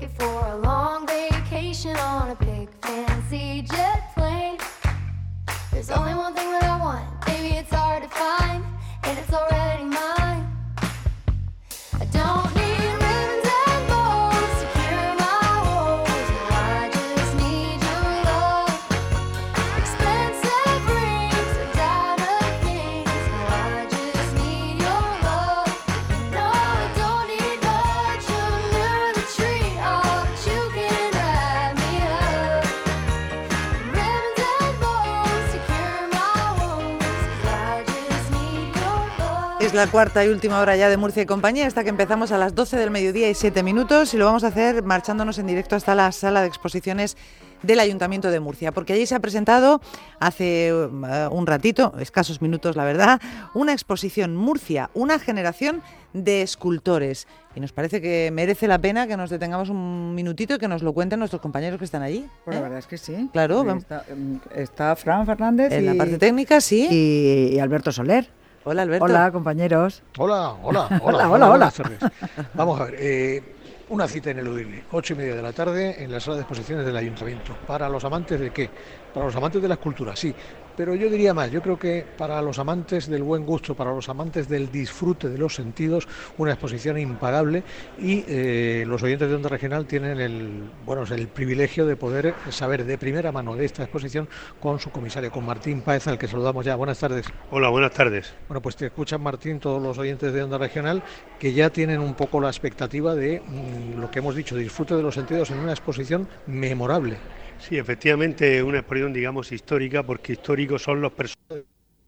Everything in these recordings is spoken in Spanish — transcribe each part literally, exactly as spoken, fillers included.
for a long vacation on a big fancy jet plane. There's only one thing that I want, maybe it's hard to find, and it's already mine. I don't need ribbons and bows to cure my woes, I just need your love. Expensive rings or diamond things, I just need your love. No, I don't need much under the tree, oh, but you can wrap me up. Ribbons and bows to cure my woes, I just need your love. Es la cuarta y última hora ya de Murcia y compañía, hasta que empezamos a las doce del mediodía y siete minutos, y lo vamos a hacer marchándonos en directo hasta la sala de exposiciones del Ayuntamiento de Murcia, porque allí se ha presentado hace uh, un ratito, escasos minutos la verdad, una exposición Murcia, una generación de escultores. Y nos parece que merece la pena que nos detengamos un minutito y que nos lo cuenten nuestros compañeros que están allí. Pues ¿eh? la verdad es que sí. Claro, Porque vamos. está, está Fran Fernández En y, la parte técnica, sí. y, y Alberto Soler. Hola, Alberto. Hola, compañeros. Hola, hola, hola, Hola, hola, hola. buenas tardes. Vamos a ver, eh, una cita ineludible, ocho y media de la tarde en la sala de exposiciones del Ayuntamiento. ¿Para los amantes de qué? Para los amantes de la escultura, sí. Pero yo diría más, yo creo que para los amantes del buen gusto, para los amantes del disfrute de los sentidos, una exposición impagable, y eh, los oyentes de Onda Regional tienen el, bueno, el privilegio de poder saber de primera mano de esta exposición con su comisario, con Martín Páez, al que saludamos ya. Buenas tardes. Hola, buenas tardes. Bueno, pues te escuchan, Martín, todos los oyentes de Onda Regional, que ya tienen un poco la expectativa de mmm, lo que hemos dicho, disfrute de los sentidos en una exposición memorable. Sí, efectivamente, una exposición, digamos, histórica, porque históricos son los personajes.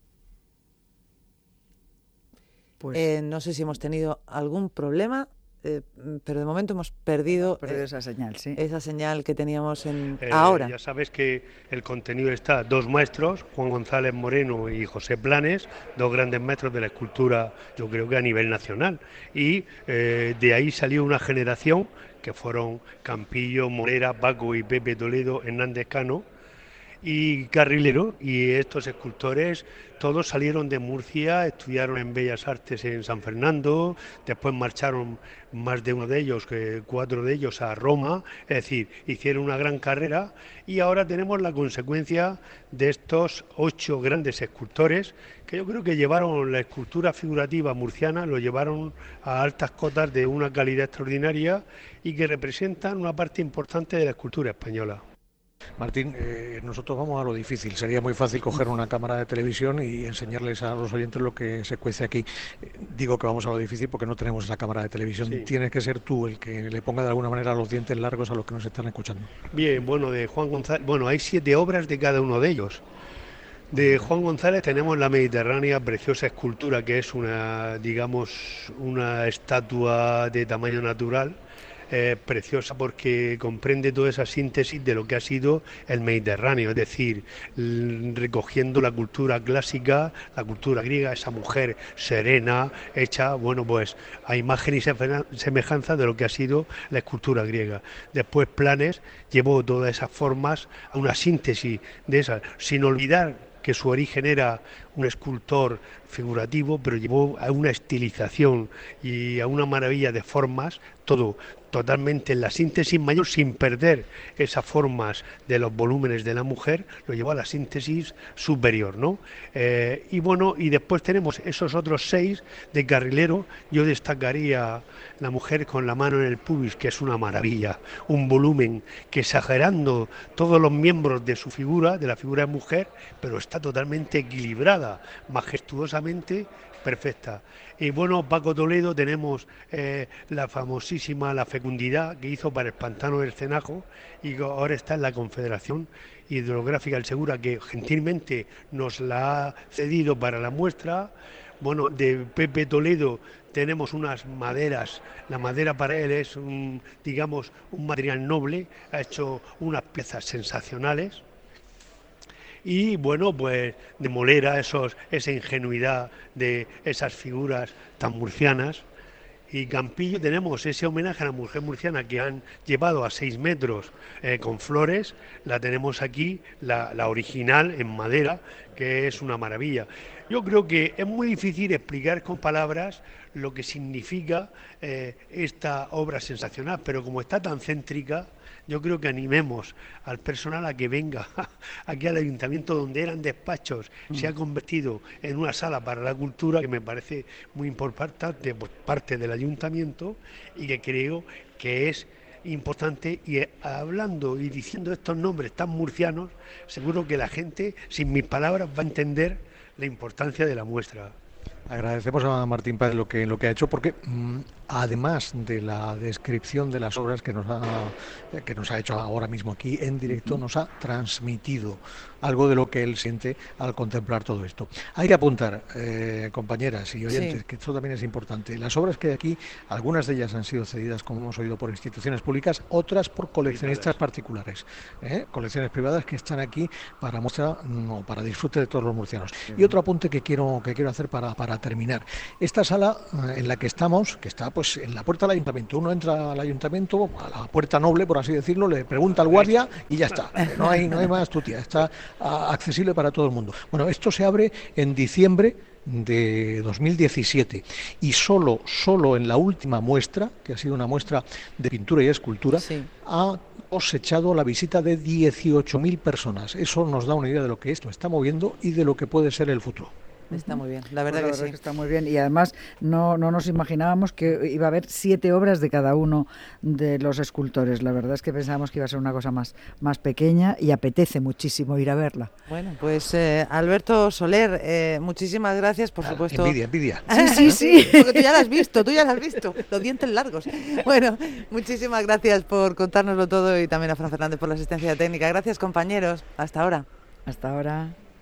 Pues Eh, no sé si hemos tenido algún problema, eh, pero de momento hemos perdido, perdido eh, esa señal, sí. esa señal que teníamos en eh, ahora. Ya sabes que el contenido está dos maestros, Juan González Moreno y José Planes, dos grandes maestros de la escultura, yo creo que a nivel nacional. Y eh, de ahí salió una generación que fueron Campillo, Morera, Paco y Pepe Toledo, Hernández Cano y Carrilero, y estos escultores todos salieron de Murcia, estudiaron en Bellas Artes en San Fernando, después marcharon más de uno de ellos, que cuatro de ellos a Roma, es decir, hicieron una gran carrera, y ahora tenemos la consecuencia de estos ocho grandes escultores que yo creo que llevaron la escultura figurativa murciana, lo llevaron a altas cotas de una calidad extraordinaria y que representan una parte importante de la escultura española. Martín, eh, nosotros vamos a lo difícil. Sería muy fácil coger una cámara de televisión y enseñarles a los oyentes lo que se cuece aquí. Eh, digo que vamos a lo difícil porque no tenemos esa cámara de televisión. Sí. Tienes que ser tú el que le ponga de alguna manera los dientes largos a los que nos están escuchando. Bien, bueno, de Juan González, bueno, hay siete obras de cada uno de ellos. De Juan González tenemos la Mediterránea, preciosa escultura, que es una, digamos, una estatua de tamaño natural, eh, preciosa porque comprende toda esa síntesis de lo que ha sido el Mediterráneo, es decir, l- recogiendo la cultura clásica, la cultura griega, esa mujer serena, hecha, bueno, pues a imagen y sefe- semejanza de lo que ha sido la escultura griega. Después Planes llevó todas esas formas a una síntesis de esas, sin olvidar que su origen era un escultor figurativo, pero llevó a una estilización y a una maravilla de formas, todo totalmente en la síntesis mayor, sin perder esas formas de los volúmenes de la mujer, lo llevó a la síntesis superior, ¿no? Eh, y bueno, y después tenemos esos otros seis de Carrilero. Yo destacaría la mujer con la mano en el pubis, que es una maravilla, un volumen que, exagerando todos los miembros de su figura, de la figura de mujer, pero está totalmente equilibrada, majestuosamente perfecta. Y bueno, Paco Toledo, tenemos eh, la famosísima La Fecundidad, que hizo para el Pantano del Cenajo, y que ahora está en la Confederación Hidrográfica del Segura, que gentilmente nos la ha cedido para la muestra. Bueno, de Pepe Toledo tenemos unas maderas, la madera para él es un, digamos, un material noble, ha hecho unas piezas sensacionales. Y bueno, pues de Molera, esos, esa ingenuidad de esas figuras tan murcianas. Y Campillo tenemos ese homenaje a la mujer murciana que han llevado a seis metros eh, con flores. La tenemos aquí, la, la original en madera, que es una maravilla. Yo creo que es muy difícil explicar con palabras lo que significa eh, esta obra sensacional, pero como está tan céntrica, yo creo que animemos al personal a que venga aquí al ayuntamiento, donde eran despachos, mm. se ha convertido en una sala para la cultura, que me parece muy importante por parte del ayuntamiento y que creo que es importante. Y hablando y diciendo estos nombres tan murcianos, seguro que la gente, sin mis palabras, va a entender la importancia de la muestra. Agradecemos a Martín Páez lo que, lo que ha hecho, porque mmm, además de la descripción de las obras que nos ha, que nos ha hecho ahora mismo aquí en directo, uh-huh. nos ha transmitido algo de lo que él siente al contemplar todo esto. Hay que apuntar, eh, compañeras y oyentes, sí. que esto también es importante. Las obras que hay aquí, algunas de ellas han sido cedidas, como hemos oído, por instituciones públicas, otras por coleccionistas particulares, ¿eh? colecciones privadas que están aquí para muestra, no, para disfrute de todos los murcianos. Uh-huh. Y otro apunte que quiero, que quiero hacer para, para terminar. Esta sala eh, en la que estamos, que está pues en la puerta del ayuntamiento, uno entra al ayuntamiento, a la puerta noble, por así decirlo, le pregunta al guardia y ya está. No hay, no hay más tutia, está a, accesible para todo el mundo. Bueno, esto se abre en diciembre de dos mil diecisiete y solo, solo en la última muestra, que ha sido una muestra de pintura y escultura, sí. ha cosechado la visita de dieciocho mil personas. Eso nos da una idea de lo que esto está moviendo y de lo que puede ser el futuro. Está muy bien, la verdad, pues que la verdad sí. Que está muy bien, y además no, no nos imaginábamos que iba a haber siete obras de cada uno de los escultores. La verdad es que pensábamos que iba a ser una cosa más, más pequeña, y apetece muchísimo ir a verla. Bueno, pues eh, Alberto Soler, eh, muchísimas gracias, por ah, supuesto. Envidia, envidia. Sí, sí, sí, porque tú ya la has visto, tú ya la has visto, los dientes largos. Bueno, muchísimas gracias por contárnoslo todo, y también a Fran Fernández por la asistencia técnica. Gracias, compañeros, hasta ahora. Hasta ahora.